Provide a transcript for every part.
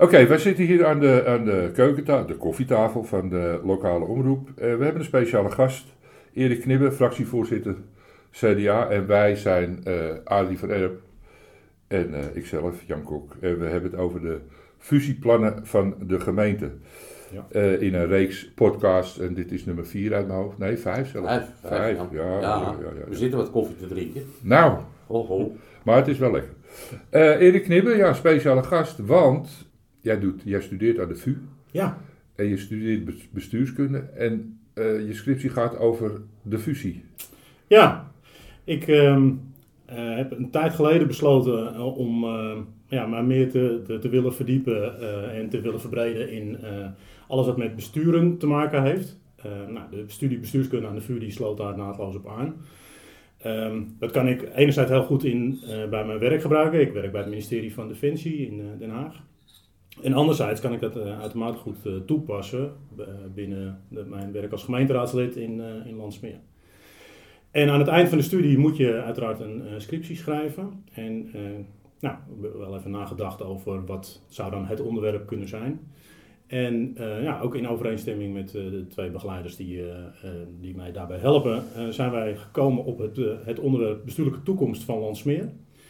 Oké, wij zitten hier aan de keukentafel, de koffietafel van de lokale omroep. We hebben een speciale gast, Erik Knibbe, fractievoorzitter CDA. En wij zijn Adrie van Erp en ikzelf, Jan Kok. En we hebben het over de fusieplannen van de gemeente. Ja. In een reeks podcast, en dit is nummer 4 uit mijn hoofd. Nee, 5 zelfs. 5, ja. We zitten wat koffie te drinken. Nou, ho. Maar het is wel lekker. Erik Knibbe, ja, speciale gast, want jij studeert aan de VU. Ja. En je studeert bestuurskunde en je scriptie gaat over de fusie. Ja, ik heb een tijd geleden besloten om mij meer te willen verdiepen en te willen verbreden in alles wat met besturen te maken heeft. De studie bestuurskunde aan de VU die sloot daar naadloos op aan. Dat kan ik enerzijds heel goed bij mijn werk gebruiken. Ik werk bij het ministerie van Defensie in Den Haag. En anderzijds kan ik dat uitermate goed toepassen binnen mijn werk als gemeenteraadslid in Landsmeer. En aan het eind van de studie moet je uiteraard een scriptie schrijven. En ik heb wel even nagedacht over wat zou dan het onderwerp kunnen zijn. En ook in overeenstemming met de 2 begeleiders die mij daarbij helpen, zijn wij gekomen op het onderwerp bestuurlijke toekomst van Landsmeer.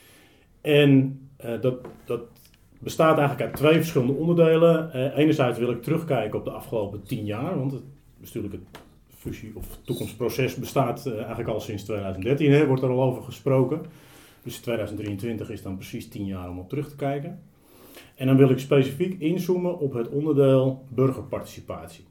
En dat bestaat eigenlijk uit 2 verschillende onderdelen. Enerzijds wil ik terugkijken op de afgelopen 10 jaar, want het bestuurlijke fusie- of toekomstproces bestaat eigenlijk al sinds 2013, wordt er al over gesproken. Dus 2023 is dan precies 10 jaar om op terug te kijken. En dan wil ik specifiek inzoomen op het onderdeel burgerparticipatie.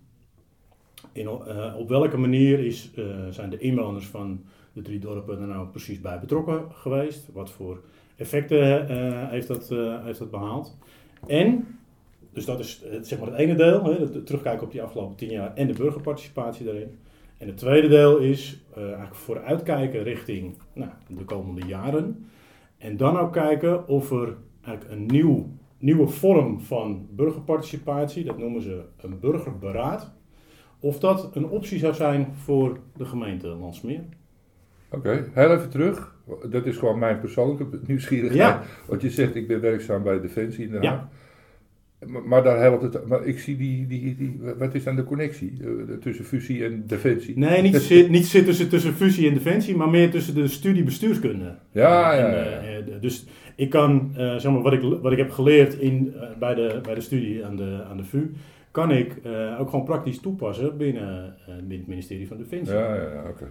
Op welke manier zijn de inwoners van de 3 dorpen er nou precies bij betrokken geweest? Wat voor effecten heeft dat behaald? En, dus dat is zeg maar het ene deel, het terugkijken op die afgelopen 10 jaar en de burgerparticipatie daarin. En het tweede deel is eigenlijk vooruitkijken richting de komende jaren. En dan ook kijken of er eigenlijk een nieuwe vorm van burgerparticipatie, dat noemen ze een burgerberaad, of dat een optie zou zijn voor de gemeente Landsmeer. Oké, heel even terug. Dat is gewoon mijn persoonlijke nieuwsgierigheid. Ja. Want je zegt, ik ben werkzaam bij Defensie in Den Haag. Ja. Maar daar helpt het. Maar ik zie wat is dan de connectie tussen fusie en Defensie? Nee, niet tussen fusie en Defensie, maar meer tussen de studie bestuurskunde. Ja. Dus ik kan, zeg maar, wat ik heb geleerd bij de studie aan de VU, kan ik ook gewoon praktisch toepassen binnen het ministerie van Defensie. Ja, oké.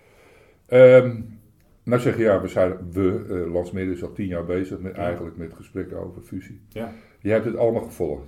Nou zeg je, Landsmeer is al 10 jaar bezig eigenlijk met gesprekken over fusie. Ja. Je hebt het allemaal gevolgd.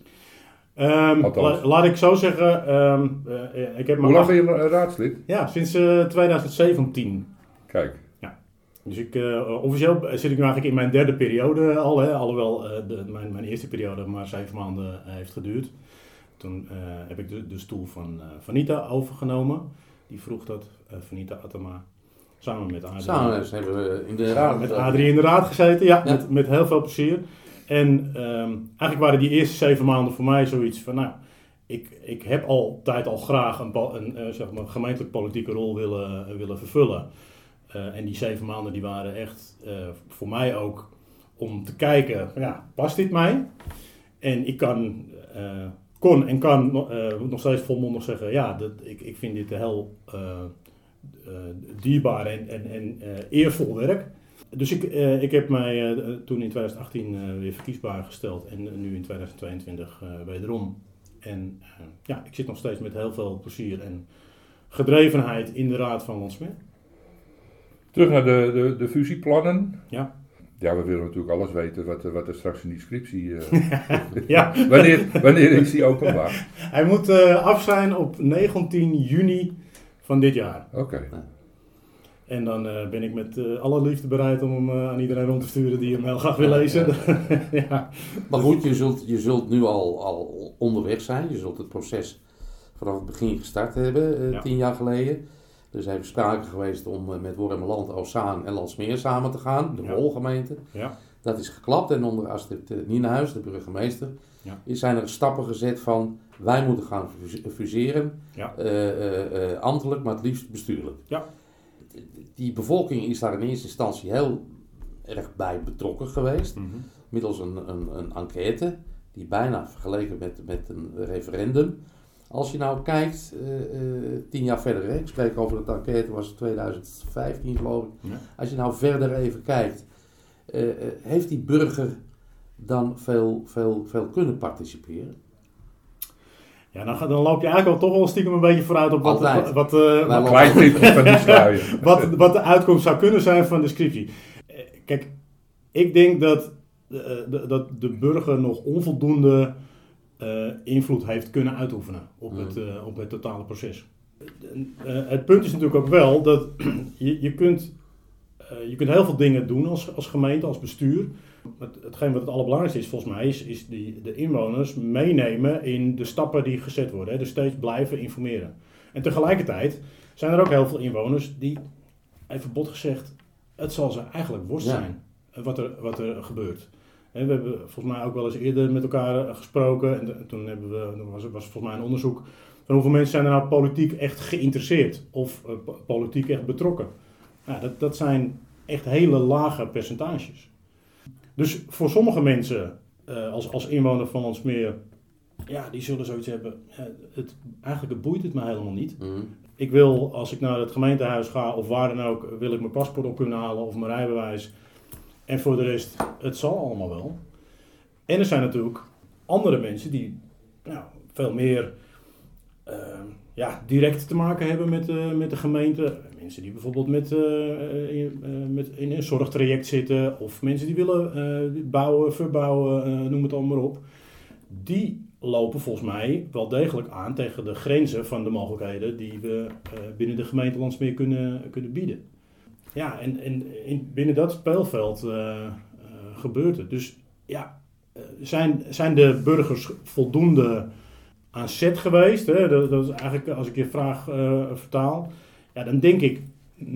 Laat ik zo zeggen, ik heb Hoe lang ben je raadslid? Ja, sinds 2017. Kijk. Ja. Dus officieel zit ik nu eigenlijk in mijn 3e periode al, alhoewel mijn eerste periode maar 7 maanden heeft geduurd. Toen heb ik de stoel van Vanita overgenomen. Die vroeg dat, Vanita Attema. Samen met Adrie. Hebben we met Adrie in de raad gezeten, ja. Met heel veel plezier. En eigenlijk waren die eerste 7 maanden voor mij zoiets van, ik heb altijd al graag een gemeentelijk politieke rol willen vervullen. En die 7 maanden die waren echt voor mij ook om te kijken, past dit mij? En ik kon en kan nog steeds volmondig zeggen, ik vind dit heel dierbaar en eervol werk. Dus ik heb mij toen in 2018 weer verkiesbaar gesteld en nu in 2022 wederom. En ik zit nog steeds met heel veel plezier en gedrevenheid in de Raad van Landsmeer. Terug naar de fusieplannen. Ja. Ja, we willen natuurlijk alles weten wat er straks in die scriptie... Ja. Wanneer is die openbaar? Hij moet af zijn op 19 juni van dit jaar. Oké. En dan ben ik met alle liefde bereid om hem aan iedereen rond te sturen die hem heel graag wil lezen. Ja. Maar goed, je zult nu al onderweg zijn. Je zult het proces vanaf het begin gestart hebben, 10 jaar geleden. Er is even sprake geweest om met Wormerland, Oostzaan en Landsmeer samen te gaan, de Wolgemeente. Ja. Dat is geklapt en onder Astrid Nienhuis, de burgemeester, zijn er stappen gezet van wij moeten gaan fuseren, ambtelijk, maar het liefst bestuurlijk. Ja. Die bevolking is daar in eerste instantie heel erg bij betrokken geweest, middels een enquête. die bijna vergeleken met een referendum. Als je nou kijkt, 10 jaar verder, ik spreek over het enquête, was het 2015 geloof ik. Ja. Als je nou verder even kijkt, heeft die burger dan veel kunnen participeren? Ja, dan loop je eigenlijk toch wel stiekem een beetje vooruit op wat de uitkomst zou kunnen zijn van de scriptie. Kijk, ik denk dat de burger nog onvoldoende invloed heeft kunnen uitoefenen op het totale proces. Het punt is natuurlijk ook wel dat je kunt heel veel dingen doen als gemeente, als bestuur. Hetgeen wat het allerbelangrijkste is volgens mij is de inwoners meenemen in de stappen die gezet worden. Hè? Dus steeds blijven informeren. En tegelijkertijd zijn er ook heel veel inwoners die, even bot gezegd, het zal ze eigenlijk worst zijn wat er gebeurt. En we hebben volgens mij ook wel eens eerder met elkaar gesproken. En toen was volgens mij een onderzoek van hoeveel mensen zijn er nou politiek echt geïnteresseerd of politiek echt betrokken. Nou, dat zijn echt hele lage percentages. Dus voor sommige mensen, als inwoner van Landsmeer, ja, die zullen zoiets hebben. Eigenlijk boeit het me helemaal niet. Mm. Ik wil, als ik naar het gemeentehuis ga of waar dan ook, wil ik mijn paspoort op kunnen halen of mijn rijbewijs. En voor de rest, het zal allemaal wel. En er zijn natuurlijk andere mensen die veel meer direct te maken hebben met de gemeente. Mensen die bijvoorbeeld in een zorgtraject zitten of mensen die willen bouwen, verbouwen, noem het allemaal maar op. Die lopen volgens mij wel degelijk aan tegen de grenzen van de mogelijkheden die we binnen de gemeente Landsmeer kunnen bieden. Ja, en binnen dat speelveld gebeurt het. Dus ja, zijn de burgers voldoende aan zet geweest? Hè? Dat is eigenlijk, als ik je vraag vertaal, ja, dan denk ik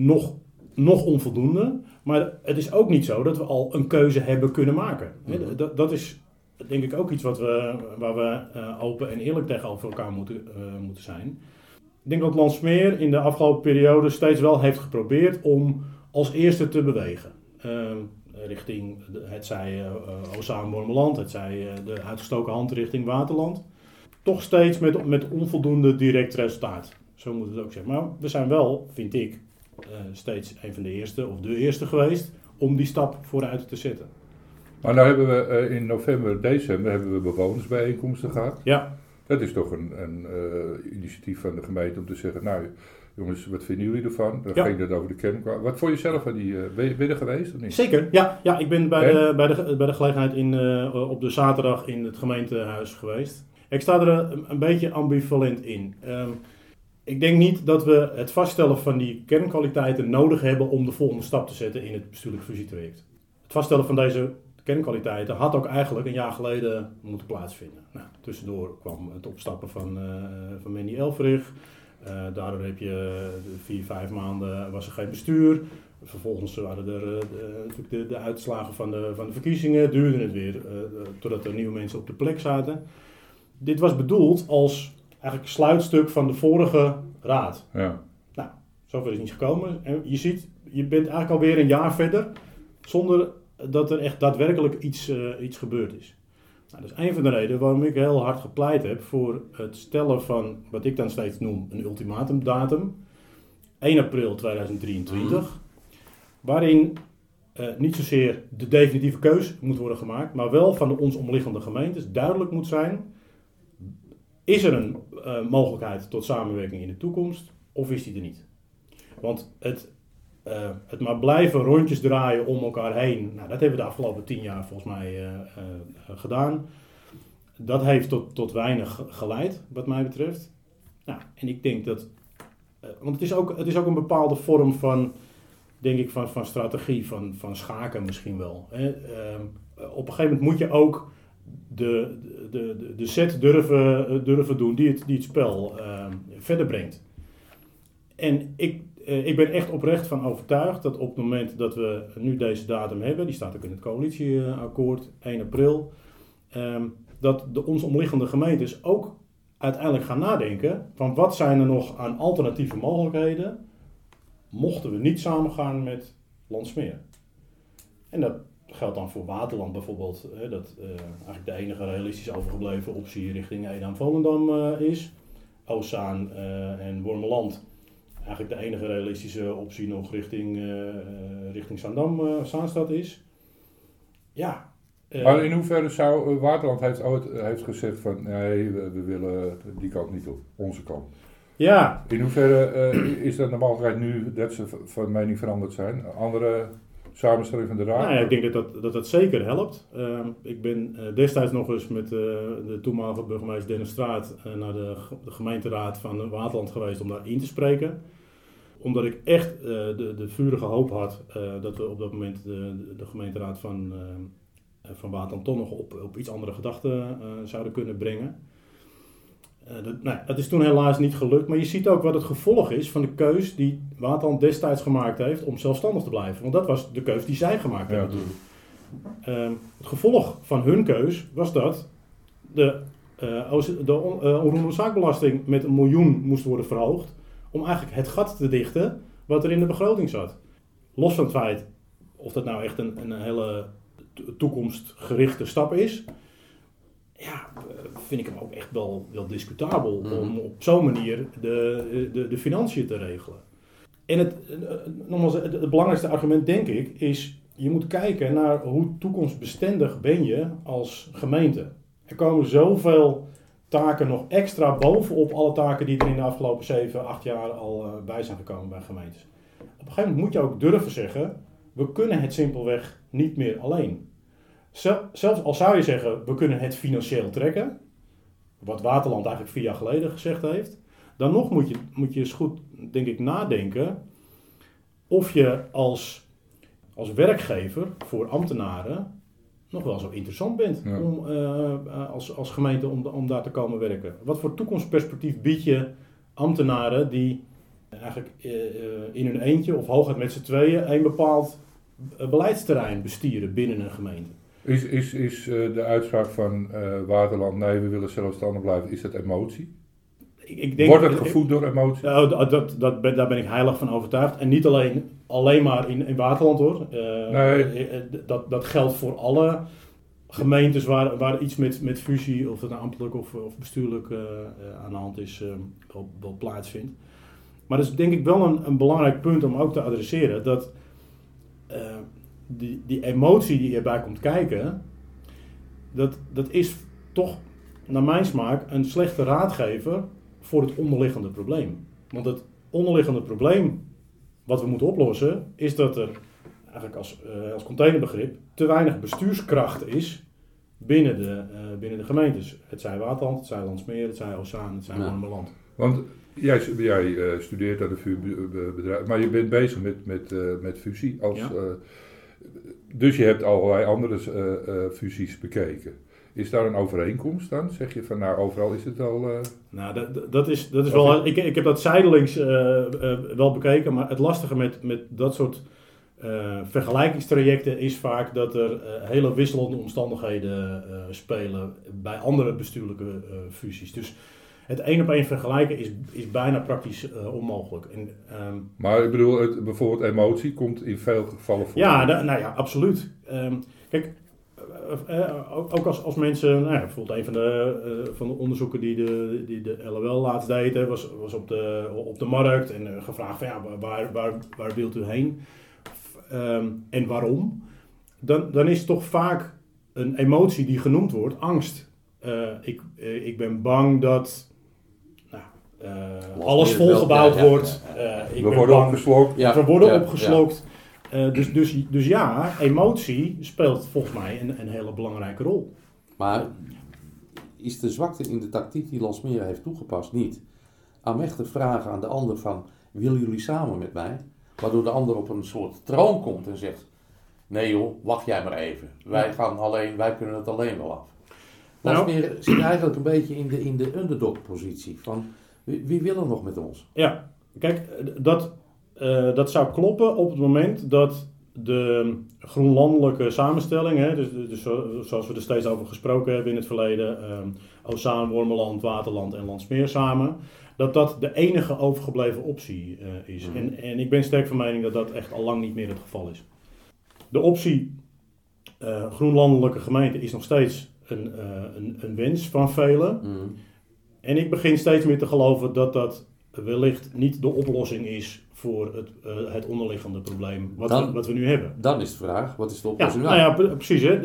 nog onvoldoende. Maar het is ook niet zo dat we al een keuze hebben kunnen maken. Mm-hmm. Dat is denk ik ook iets waar we open en eerlijk tegenover elkaar moeten zijn. Ik denk dat Landsmeer in de afgelopen periode steeds wel heeft geprobeerd om als eerste te bewegen. Richting het zij Ozaan-Wormeland, het zij de uitgestoken hand richting Waterland. Toch steeds met onvoldoende direct resultaat. Zo moet het ook zeggen. Maar we zijn wel, vind ik, steeds een van de eerste of de eerste geweest om die stap vooruit te zetten. Maar nou hebben we in november, december bewonersbijeenkomsten gehad. Ja. Dat is toch een initiatief van de gemeente om te zeggen, nou jongens, wat vinden jullie ervan? Dan ging het over de kern. Wat vond je zelf van die, ben je er geweest of niet? Zeker, ja ik ben bij de gelegenheid op de zaterdag in het gemeentehuis geweest. Ik sta er een beetje ambivalent in. Ik denk niet dat we het vaststellen van die kernkwaliteiten nodig hebben om de volgende stap te zetten in het bestuurlijk fusietraject. Het vaststellen van deze kernkwaliteiten had ook eigenlijk een jaar geleden moeten plaatsvinden. Nou, tussendoor kwam het opstappen van Mandy Elfrich. Daardoor heb je 4-5 maanden was er geen bestuur. Vervolgens waren er natuurlijk de uitslagen van de verkiezingen. Duurde het weer totdat er nieuwe mensen op de plek zaten. Dit was bedoeld als eigenlijk sluitstuk van de vorige raad. Ja. Nou, zover is niet gekomen. En je ziet, je bent eigenlijk alweer een jaar verder zonder dat er echt daadwerkelijk iets gebeurd is. Nou, dat is een van de redenen waarom ik heel hard gepleit heb voor het stellen van wat ik dan steeds noem een ultimatumdatum. 1 april 2023. Waarin niet zozeer de definitieve keus moet worden gemaakt, maar wel van de ons omliggende gemeentes duidelijk moet zijn. Is er een mogelijkheid tot samenwerking in de toekomst of is die er niet? Want het maar blijven rondjes draaien om elkaar heen, nou, dat hebben we de afgelopen 10 jaar volgens mij gedaan. Dat heeft tot weinig geleid, wat mij betreft. Nou, en ik denk dat, want het is ook een bepaalde vorm van, denk ik, van strategie, van schaken misschien wel. Hè. Op een gegeven moment moet je ook de set durven doen die het spel verder brengt. En ik ben echt oprecht van overtuigd dat op het moment dat we nu deze datum hebben, die staat ook in het coalitieakkoord, 1 april, dat de ons omliggende gemeentes ook uiteindelijk gaan nadenken van wat zijn er nog aan alternatieve mogelijkheden, mochten we niet samengaan met Landsmeer. En geldt dan voor Waterland bijvoorbeeld, dat eigenlijk de enige realistisch overgebleven optie richting Edam-Volendam is. Oostzaan en Wormerland eigenlijk de enige realistische optie nog richting Zaandam-Zaanstad is. Ja. Maar in hoeverre zou Waterland heeft gezegd van nee, we willen die kant niet op, onze kant. Ja. In hoeverre is dat de mogelijkheid nu dat ze van mening veranderd zijn? Andere samenstelling van de raad? Nou ja, ik denk dat zeker helpt. Ik ben destijds nog eens met de toenmalige burgemeester Dennis Straat naar de gemeenteraad van Waterland geweest om daar in te spreken. Omdat ik echt de vurige hoop had dat we op dat moment de gemeenteraad van Waterland toch nog op iets andere gedachten zouden kunnen brengen. Dat is toen helaas niet gelukt, maar je ziet ook wat het gevolg is van de keus die Waterland destijds gemaakt heeft om zelfstandig te blijven. Want dat was de keus die zij gemaakt hebben toen. Het gevolg van hun keus was dat de onroerende zaakbelasting met 1 miljoen moest worden verhoogd om eigenlijk het gat te dichten wat er in de begroting zat. Los van het feit of dat nou echt een hele toekomstgerichte stap is, ja, vind ik hem ook echt wel discutabel om op zo'n manier de financiën te regelen. En het belangrijkste argument, denk ik, is je moet kijken naar hoe toekomstbestendig ben je als gemeente. Er komen zoveel taken nog extra bovenop alle taken die er in de afgelopen 7, 8 jaar al bij zijn gekomen bij gemeentes. Op een gegeven moment moet je ook durven zeggen, we kunnen het simpelweg niet meer alleen. Zelfs al zou je zeggen, we kunnen het financieel trekken, wat Waterland eigenlijk 4 jaar geleden gezegd heeft, dan nog moet je eens goed, denk ik, nadenken of je als werkgever voor ambtenaren nog wel zo interessant bent om als gemeente om daar te komen werken. Wat voor toekomstperspectief bied je ambtenaren die eigenlijk in hun eentje of hooguit met z'n tweeën een bepaald beleidsterrein bestieren binnen een gemeente? Is de uitspraak van Waterland, nee, we willen zelfstandig blijven, is dat emotie? Ik denk, wordt het gevoed door emotie? Daar ben ik heilig van overtuigd. En niet alleen maar in Waterland hoor. Dat geldt voor alle gemeentes waar iets met fusie, of het nou ambtelijk of bestuurlijk aan de hand is, wel plaatsvindt. Maar dat is denk ik wel een belangrijk punt om ook te adresseren. Dat die emotie die erbij komt kijken, dat is toch naar mijn smaak een slechte raadgever voor het onderliggende probleem. Want het onderliggende probleem wat we moeten oplossen is dat er eigenlijk als containerbegrip te weinig bestuurskracht is binnen de gemeentes. Het zij Waterland, het zij Landsmeer, het zij Oostzaan, het zij Wormerland. Want jij studeert aan de VU-bedrijf, maar je bent bezig met fusie. Dus je hebt allerlei andere fusies bekeken. Is daar een overeenkomst dan? Zeg je van nou overal is het al... Nou, dat is wel... Ik heb dat zijdelings wel bekeken, maar het lastige met dat soort vergelijkingstrajecten is vaak dat er hele wisselende omstandigheden spelen bij andere bestuurlijke fusies. Dus het 1-op-1 vergelijken is bijna praktisch onmogelijk. Maar ik bedoel, bijvoorbeeld emotie komt in veel gevallen voor. Ja, absoluut. Kijk, ook als mensen, bijvoorbeeld een van de onderzoeken die de LOL laatst deed, was op de markt en gevraagd van waar wilt u heen en waarom? Dan is toch vaak een emotie die genoemd wordt, angst. Ik ben bang dat alles volgebouwd wordt. We worden opgeslokt. We worden opgeslokt. Dus ja, emotie speelt volgens mij een hele belangrijke rol. Maar is de zwakte in de tactiek die Landsmeer heeft toegepast niet aanmächtig vragen aan de ander van, willen jullie samen met mij? Waardoor de ander op een soort troon komt en zegt, nee joh, wacht jij maar even. Wij kunnen het alleen wel af. Landsmeer zit eigenlijk een beetje in de underdog positie van, wie wil er nog met ons? Ja, kijk, dat zou kloppen op het moment dat de groenlandelijke samenstelling, dus zoals we er steeds over gesproken hebben in het verleden, Oostzaan, Wormerland, Waterland en Landsmeer samen, dat de enige overgebleven optie is. En ik ben sterk van mening dat dat echt al lang niet meer het geval is. De optie groenlandelijke gemeente is nog steeds een wens van velen. En ik begin steeds meer te geloven dat dat wellicht niet de oplossing is voor het onderliggende probleem wat we nu hebben. Dan is de vraag, wat is de oplossing? Precies. Hè.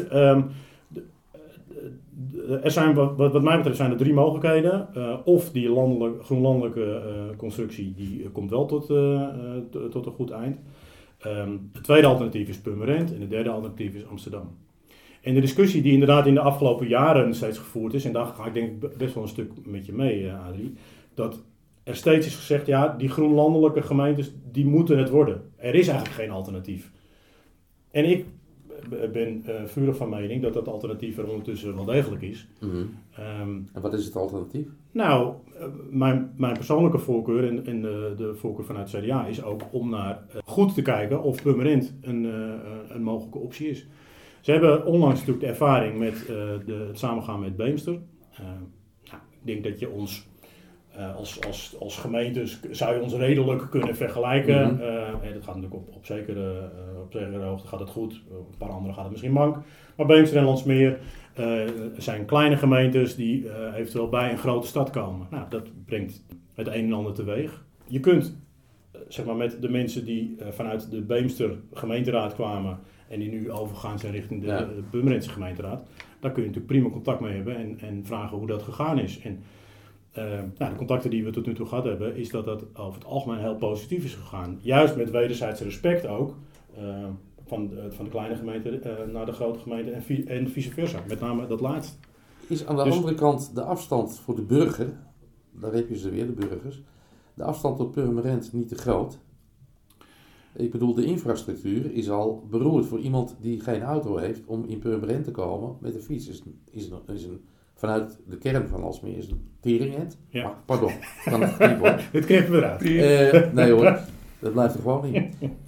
Er zijn, wat mij betreft, zijn er 3 mogelijkheden. Of die groenlandelijke constructie, die komt wel tot een goed eind. Het tweede alternatief is Purmerend en het derde alternatief is Amsterdam. En de discussie die inderdaad in de afgelopen jaren steeds gevoerd is, en daar ga ik denk ik best wel een stuk met je mee, Adrie, dat er steeds is gezegd, ja, die groenlandelijke gemeentes, die moeten het worden. Er is eigenlijk geen alternatief. En ik ben vurig van mening dat dat alternatief er ondertussen wel degelijk is. En wat is het alternatief? Nou, mijn persoonlijke voorkeur en de voorkeur vanuit het CDA is ook om naar goed te kijken of Purmerend een mogelijke optie is. Ze hebben onlangs natuurlijk de ervaring met het samengaan met Beemster. Ik denk dat je ons als gemeentes zou je ons redelijk kunnen vergelijken. En dat gaat natuurlijk op zekere hoogte gaat het goed, op een paar andere gaat het misschien mank. Maar Beemster en Landsmeer zijn kleine gemeentes die eventueel bij een grote stad komen. Nou, dat brengt het een en ander teweeg. Je kunt zeg maar met de mensen die vanuit de Beemster gemeenteraad kwamen en die nu overgegaan zijn richting de Purmerendse gemeenteraad, daar kun je natuurlijk prima contact mee hebben en vragen hoe dat gegaan is. En de contacten die we tot nu toe gehad hebben, is dat over het algemeen heel positief is gegaan. Juist met wederzijds respect ook, van de kleine gemeente naar de grote gemeente en vice versa. Met name dat laatste. Is aan de andere kant de afstand voor de burger, daar heb je ze weer, de burgers, de afstand tot Purmerend niet te groot? Ik bedoel, de infrastructuur is al beroerd voor iemand die geen auto heeft om in Purmerend te komen met de fiets. Vanuit de kern van Alsmeer is een teringend. Ja. Pardon, kan het knippen hoor. Dit knippen we eruit. Nee hoor, dat blijft er gewoon in.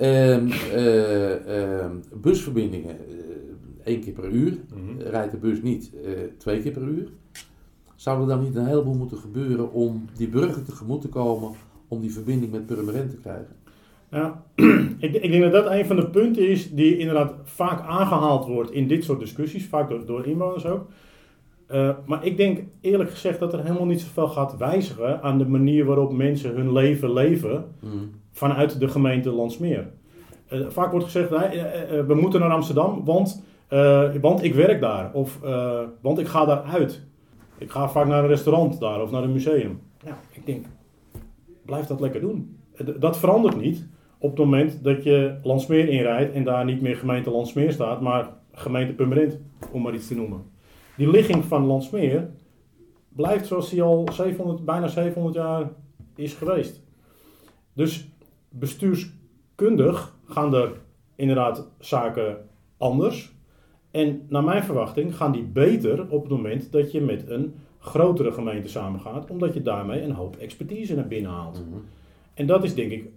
Busverbindingen, 1 keer per uur. Rijdt de bus niet 2 keer per uur. Zou er dan niet een heleboel moeten gebeuren om die burger tegemoet te komen om die verbinding met Purmerend te krijgen? Ja, ik denk dat dat een van de punten is die inderdaad vaak aangehaald wordt in dit soort discussies, vaak door inwoners ook. Maar ik denk eerlijk gezegd dat er helemaal niet zoveel gaat wijzigen aan de manier waarop mensen hun leven leven vanuit de gemeente Landsmeer. Vaak wordt gezegd, we moeten naar Amsterdam, want ik werk daar. Of want ik ga daar uit. Ik ga vaak naar een restaurant daar of naar een museum. Ja, ik denk, blijf dat lekker doen. Dat verandert niet op het moment dat je Landsmeer inrijdt en daar niet meer gemeente Landsmeer staat, maar gemeente Purmerend, om maar iets te noemen. Die ligging van Landsmeer blijft zoals die al bijna 700 jaar is geweest. Dus bestuurskundig gaan er inderdaad zaken anders. En naar mijn verwachting gaan die beter op het moment dat je met een grotere gemeente samengaat, omdat je daarmee een hoop expertise naar binnen haalt. En dat is denk ik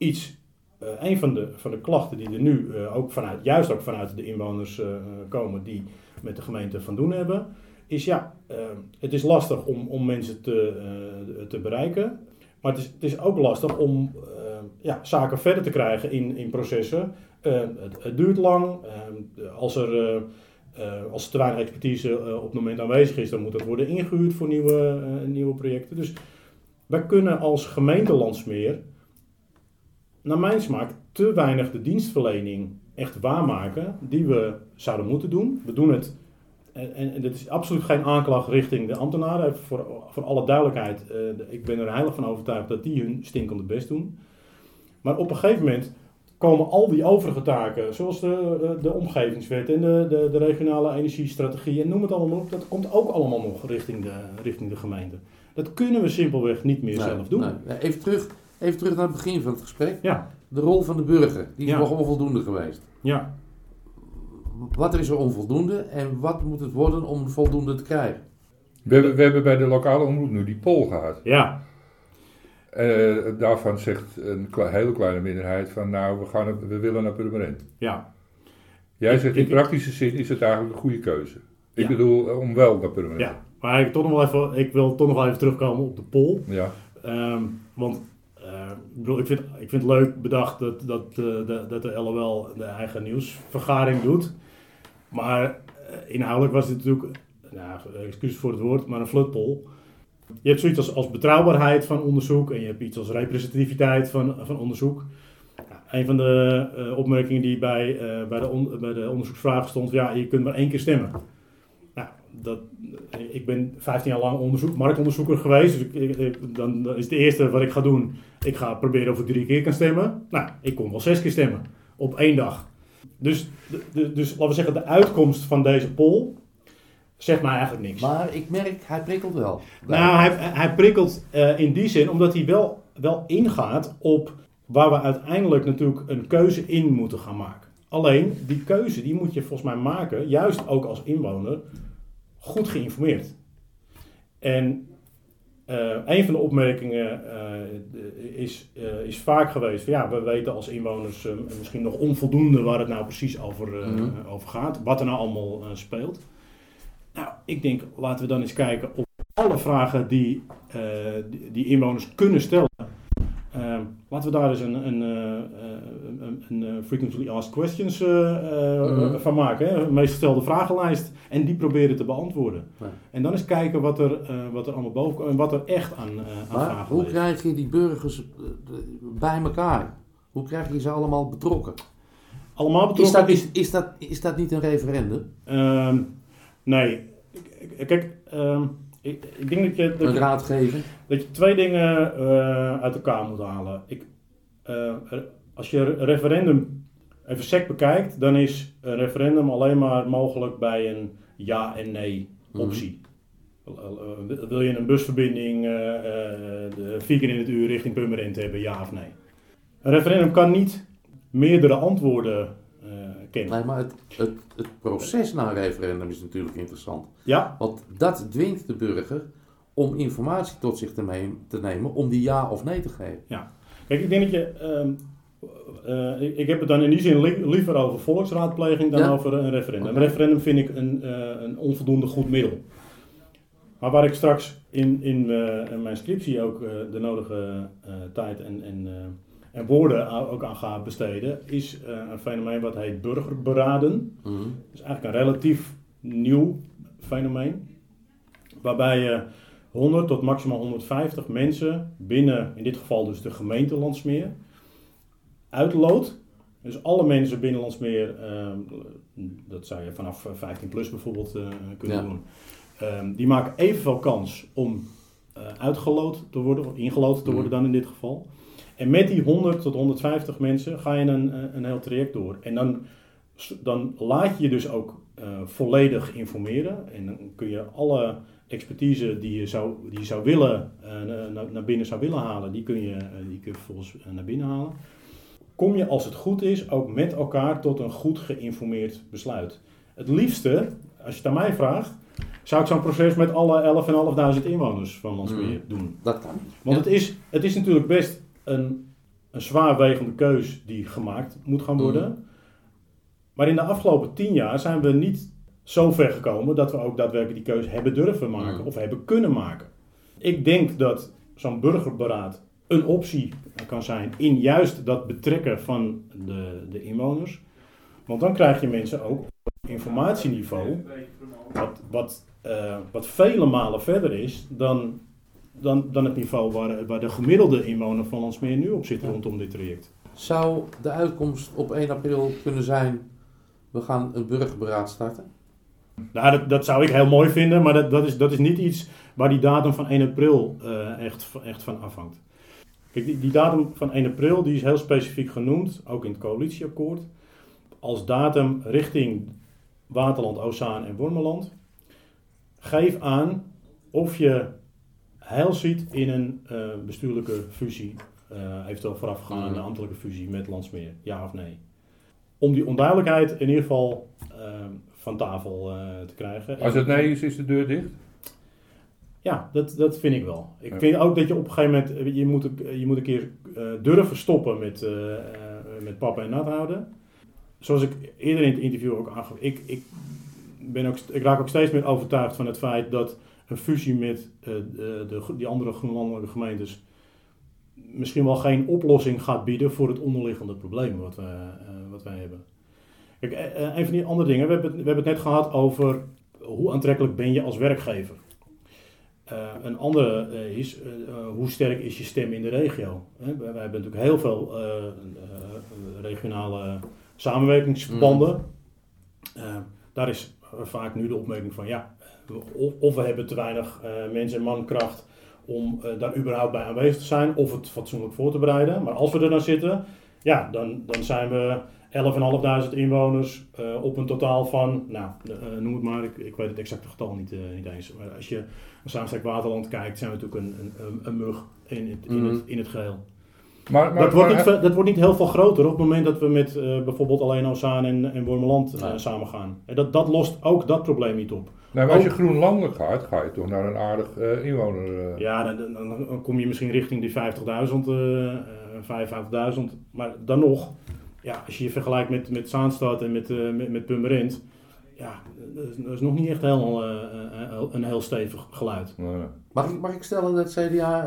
een van de klachten die er nu juist ook vanuit de inwoners komen die met de gemeente van doen hebben, is het is lastig om mensen te bereiken, maar het is ook lastig om zaken verder te krijgen in processen. Het duurt lang. Als er te weinig expertise op het moment aanwezig is, dan moet dat worden ingehuurd voor nieuwe projecten. Dus wij kunnen als gemeente Landsmeer, naar mijn smaak, te weinig de dienstverlening echt waarmaken die we zouden moeten doen. We doen het, en dit is absoluut geen aanklacht richting de ambtenaren, voor alle duidelijkheid. Ik ben er heilig van overtuigd dat die hun stinkende best doen. Maar op een gegeven moment komen al die overige taken, zoals de omgevingswet en de regionale energiestrategie en noem het allemaal op, dat komt ook allemaal nog richting de gemeente. Dat kunnen we simpelweg niet meer zelf doen. Nee. Even terug naar het begin van het gesprek. Ja. De rol van de burger, die is nog onvoldoende geweest. Ja. Wat is er onvoldoende en wat moet het worden om voldoende te krijgen? We hebben bij de lokale omroep nu die poll gehad. Ja. Daarvan zegt een hele kleine minderheid van we willen naar Purmerend. Ja. Jij zegt in praktische zin is het eigenlijk een goede keuze. Ik bedoel om wel naar Purmerend. Ja, maar ik wil toch nog wel even terugkomen op de poll. Ja. Want ik vind het leuk bedacht dat de LOL de eigen nieuwsvergadering doet. Maar inhoudelijk was het natuurlijk, excuus voor het woord, maar een flutpol. Je hebt zoiets als betrouwbaarheid van onderzoek en je hebt iets als representativiteit van onderzoek. Een van de opmerkingen die bij de onderzoeksvraag stond, je kunt maar 1 keer stemmen. Nou, ik ben 15 jaar lang marktonderzoeker geweest, dus dan is het eerste wat ik ga doen, ik ga proberen of ik 3 keer kan stemmen. Nou, ik kon wel 6 keer stemmen, op 1 dag. Dus laten we zeggen, de uitkomst van deze poll zegt mij eigenlijk niks. Maar ik merk, hij prikkelt wel. Nou, hij prikkelt in die zin, omdat hij wel ingaat op waar we uiteindelijk natuurlijk een keuze in moeten gaan maken. Alleen, die keuze die moet je volgens mij maken, juist ook als inwoner, goed geïnformeerd. En een van de opmerkingen is vaak geweest van we weten als inwoners misschien nog onvoldoende waar het nou precies over gaat, wat er nou allemaal speelt. Nou, ik denk, laten we dan eens kijken op alle vragen die inwoners kunnen stellen. Laten we daar eens een frequently asked questions van maken. Hè? Een meest gestelde vragenlijst. En die proberen te beantwoorden. Ja. En dan eens kijken wat er allemaal boven komt. En wat er echt aan vragen is. Hoe krijg je die burgers bij elkaar? Hoe krijg je ze allemaal betrokken? Allemaal betrokken? Is dat niet een referendum? Nee. Kijk... Ik denk een raadgever? Dat je 2 dingen uit elkaar moet halen. Als je een referendum even sec bekijkt, dan is een referendum alleen maar mogelijk bij een ja en nee optie. Wil je een busverbinding 4 keer in het uur richting Purmerend hebben, ja of nee? Een referendum kan niet meerdere antwoorden kennen. Nee, maar het proces naar een referendum is natuurlijk interessant. Ja. Want dat dwingt de burger om informatie tot zich te nemen om die ja of nee te geven. Ja. Kijk, ik denk dat je... ik heb het dan in die zin liever over volksraadpleging dan over een referendum. Okay. Een referendum vind ik een onvoldoende goed middel. Maar waar ik straks in mijn scriptie ook de nodige tijd en woorden ook aan ga besteden, is een fenomeen wat heet burgerberaden. Dat is eigenlijk een relatief nieuw fenomeen. Waarbij je 100 tot maximaal 150 mensen binnen, in dit geval dus de gemeente Landsmeer, uitloodt. Dus alle mensen binnen Landsmeer, dat zou je vanaf 15 plus bijvoorbeeld kunnen doen. Die maken evenveel kans om uitgeloot te worden, of ingelood te worden dan in dit geval. En met die 100 tot 150 mensen ga je een heel traject door. En dan laat je je dus ook volledig informeren. En dan kun je alle expertise die je zou willen, naar binnen zou willen halen, die kun je vervolgens naar binnen halen. Kom je, als het goed is, ook met elkaar tot een goed geïnformeerd besluit. Het liefste, als je het aan mij vraagt, zou ik zo'n proces met alle 11.500 inwoners van Landsmeer doen. Dat kan. Want het is natuurlijk best een zwaarwegende keus die gemaakt moet gaan worden. Maar in de afgelopen 10 jaar zijn we niet zo ver gekomen dat we ook daadwerkelijk die keuze hebben durven maken of hebben kunnen maken. Ik denk dat zo'n burgerberaad een optie kan zijn in juist dat betrekken van de inwoners. Want dan krijg je mensen ook op informatieniveau wat vele malen verder is dan het niveau waar de gemiddelde inwoner van Landsmeer nu op zit rondom dit traject. Zou de uitkomst op 1 april kunnen zijn, we gaan een burgerberaad starten? Nou, dat zou ik heel mooi vinden, maar dat is niet iets waar die datum van 1 april echt van afhangt. Kijk, die datum van 1 april die is heel specifiek genoemd, ook in het coalitieakkoord, als datum richting Waterland, Oostzaan en Wormerland. Geef aan of je heil ziet in een bestuurlijke fusie, eventueel voorafgaande ambtelijke fusie met Landsmeer, ja of nee. Om die onduidelijkheid in ieder geval van tafel te krijgen. Als het nee is de deur dicht? Ja, dat vind ik wel. Ik vind ook dat je op een gegeven moment, je moet een keer durven stoppen met pappen en nat houden. Zoals ik eerder in het interview ook aangaf, ik raak ook steeds meer overtuigd van het feit dat een fusie met die andere groenlandelijke gemeentes misschien wel geen oplossing gaat bieden voor het onderliggende probleem wat wij hebben. Kijk, een van die andere dingen, we hebben het net gehad over hoe aantrekkelijk ben je als werkgever. Een andere is, hoe sterk is je stem in de regio? We hebben natuurlijk heel veel regionale samenwerkingsverbanden. Daar is vaak nu de opmerking van, of we hebben te weinig mensen en mankracht om daar überhaupt bij aanwezig te zijn, of het fatsoenlijk voor te bereiden. Maar als we er dan zitten, dan zijn we 11.500 inwoners op een totaal van, noem het maar, ik weet het exacte getal niet eens. Maar als je naar Zaanstreek-Waterland kijkt, zijn we natuurlijk een mug in het geheel. Maar dat wordt niet heel veel groter op het moment dat we met bijvoorbeeld alleen al Zaan en Wormerland samen gaan. Dat lost ook dat probleem niet op. Nou, maar als je groenlandelijk gaat, ga je toch naar een aardig inwoner. Ja, dan kom je misschien richting die 50.000, 55.000. Maar dan nog, als je je vergelijkt met Zaanstad en met Purmerend, dat is nog niet echt een heel stevig geluid. Nee. Mag ik stellen dat het CDA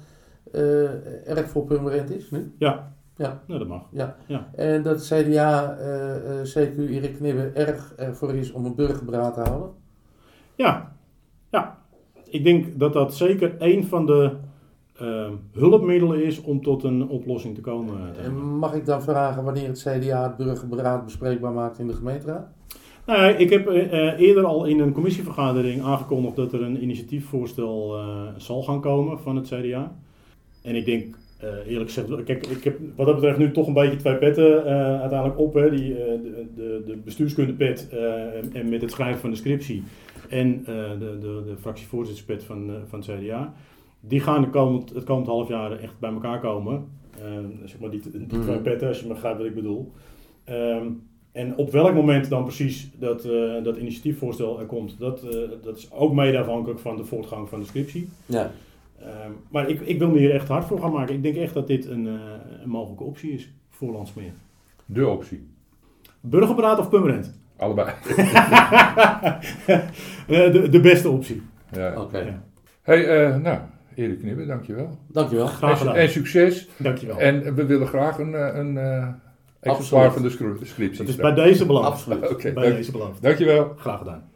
erg voor Purmerend is nu? Ja. Dat mag. Ja. En dat het CDA, CQ Erik Knibbe, erg voor is om een burgerberaad te houden? Ja. Ik denk dat zeker één van de hulpmiddelen is om tot een oplossing te komen. En mag ik dan vragen wanneer het CDA het burgerberaad bespreekbaar maakt in de gemeenteraad? Nou, ik heb eerder al in een commissievergadering aangekondigd dat er een initiatiefvoorstel zal gaan komen van het CDA. En ik denk, eerlijk gezegd, kijk, ik heb wat dat betreft nu toch een beetje twee petten uiteindelijk op. Hè, de bestuurskundepet en met het schrijven van de scriptie en de fractievoorzitterspet van het CDA. Die gaan het komend half jaar echt bij elkaar komen. Zeg maar die twee petten, als je begrijpt wat ik bedoel. En op welk moment dan precies dat initiatiefvoorstel er komt, dat is ook mede afhankelijk van de voortgang van de scriptie. Ja. Maar ik wil me hier echt hard voor gaan maken. Ik denk echt dat dit een mogelijke optie is voor Landsmeer. De optie. Burgerberaad of Purmerend? Allebei. de beste optie. Ja. Oké. Ja. Hey, Erik Knibbe, dankjewel. Dankjewel. Graag gedaan. En succes. Dankjewel. En we willen graag een exemplaar van de scriptie. Dat is bij deze beloofd. Absoluut. Oké, Bij deze beloofd. Dankjewel. Graag gedaan.